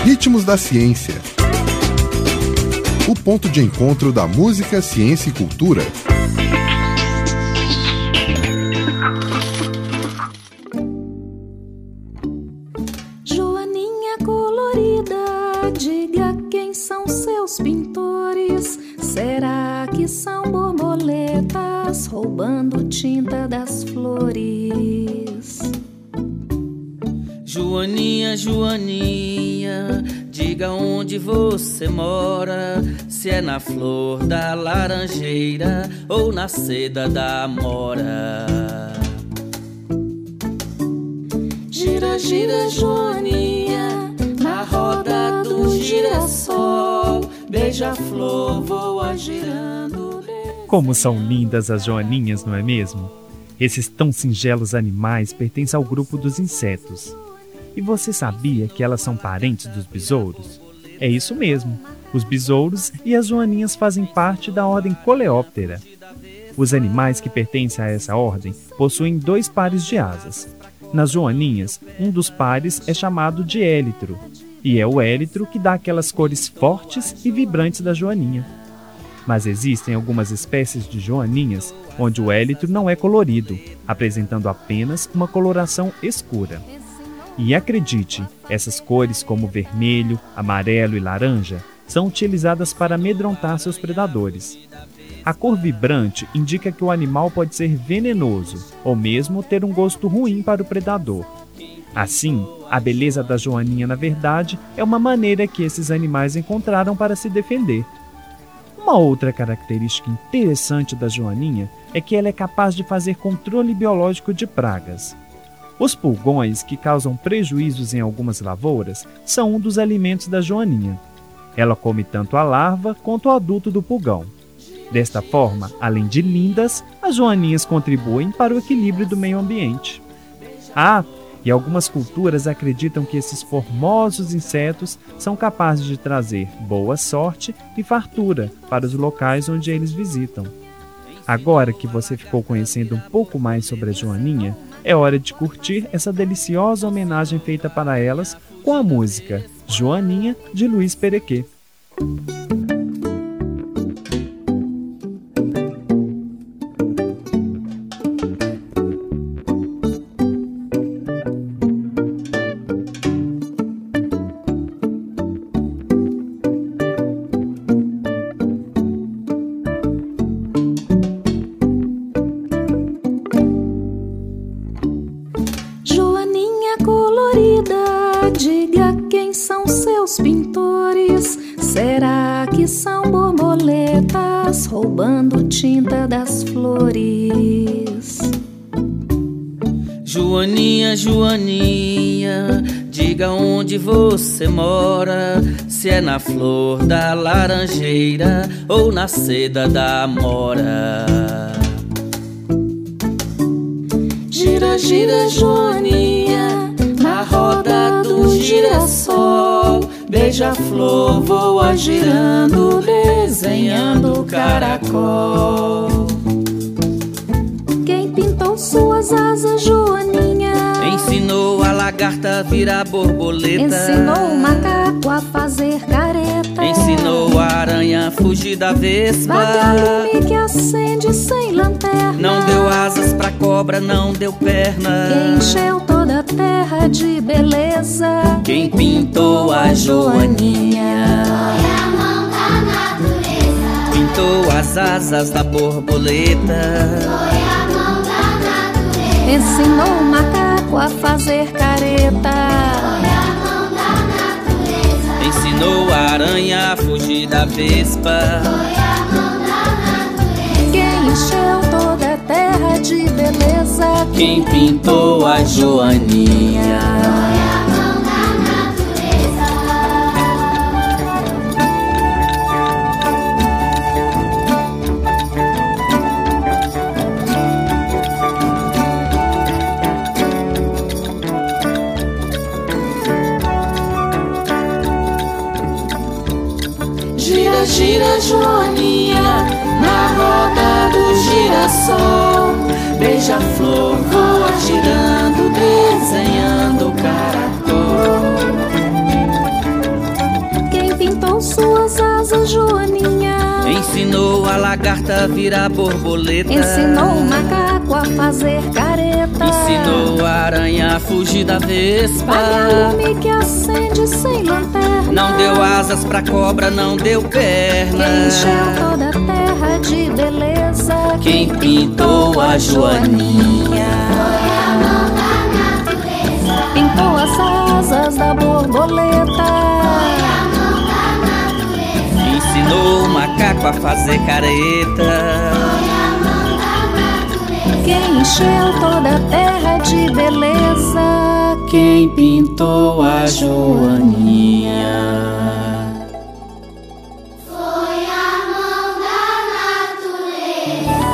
Ritmos da Ciência. O ponto de encontro da música, ciência e cultura. Joaninha colorida, diga quem são seus pintores. Será que são borboletas roubando tinta das flores? Joaninha, Joaninha, diga onde você mora, se é na flor da laranjeira ou na seda da amora. Gira, gira, Joaninha, na roda do girassol, beija-flor voa girando. Como são lindas as joaninhas, não é mesmo? Esses tão singelos animais pertencem ao grupo dos insetos. E você sabia que elas são parentes dos besouros? É isso mesmo, os besouros e as joaninhas fazem parte da ordem Coleóptera. Os animais que pertencem a essa ordem possuem 2 pares de asas. Nas joaninhas, um dos pares é chamado de élitro, e é o élitro que dá aquelas cores fortes e vibrantes da joaninha. Mas existem algumas espécies de joaninhas onde o élitro não é colorido, apresentando apenas uma coloração escura. E acredite, essas cores como vermelho, amarelo e laranja são utilizadas para amedrontar seus predadores. A cor vibrante indica que o animal pode ser venenoso ou mesmo ter um gosto ruim para o predador. Assim, a beleza da joaninha, na verdade, é uma maneira que esses animais encontraram para se defender. Uma outra característica interessante da joaninha é que ela é capaz de fazer controle biológico de pragas. Os pulgões, que causam prejuízos em algumas lavouras, são um dos alimentos da joaninha. Ela come tanto a larva quanto o adulto do pulgão. Desta forma, além de lindas, as joaninhas contribuem para o equilíbrio do meio ambiente. E algumas culturas acreditam que esses formosos insetos são capazes de trazer boa sorte e fartura para os locais onde eles visitam. Agora que você ficou conhecendo um pouco mais sobre a joaninha, é hora de curtir essa deliciosa homenagem feita para elas com a música Joaninha, de Luiz Perequê. Diga quem são seus pintores. Será que são borboletas roubando tinta das flores? Joaninha, Joaninha, diga onde você mora, se é na flor da laranjeira ou na seda da amora. Gira, gira, Joaninha, na roda do girassol, beija-flor voa girando, desenhando caracol. Quem pintou suas asas, Joaninha? Ensinou a lagarta a virar borboleta. Ensinou o macaco a fazer careta. Ensinou a aranha a fugir da vespa. Vagalume que acende sem lanterna. Não deu asas pra cobra, não deu perna. Quem encheu toda a terra de beleza? Quem pintou a Joaninha? Foi a mão da natureza. Pintou as asas da borboleta. Foi a mão da natureza. Ensinou o macaco a fazer careta. Foi a mão da natureza. Ensinou a aranha a fugir da vespa. Foi a mão da natureza. Quem encheu toda a terra de beleza? Quem pintou a Joaninha? Foi a mão da natureza. Gira, gira, Joaninha, na roda do girassol, beija-flor voa girando, desenhando caracol. a Joaninha. Ensinou a lagarta a virar borboleta. Ensinou o macaco a fazer careta. Ensinou a aranha a fugir da vespa. Paga lume que acende sem lanterna. Não deu asas pra cobra, não deu perna. Quem encheu toda a terra de beleza? Quem pintou a Joaninha? Foi a mão da natureza. Pintou as asas da borboleta. Foi a mão da natureza. Ensinou o macaco a fazer careta. Foi a mão da natureza. Quem encheu toda a terra de beleza? Quem pintou a Joaninha? Foi a mão da natureza.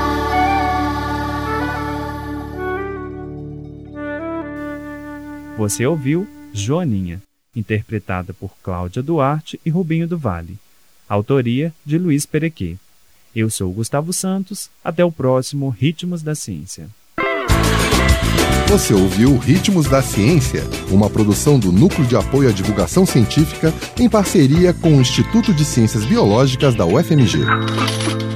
Você ouviu Joaninha, interpretada por Cláudia Duarte e Rubinho do Vale. Autoria de Luiz Perequê. Eu sou Gustavo Santos. Até o próximo Ritmos da Ciência. Você ouviu Ritmos da Ciência, uma produção do Núcleo de Apoio à Divulgação Científica em parceria com o Instituto de Ciências Biológicas da UFMG.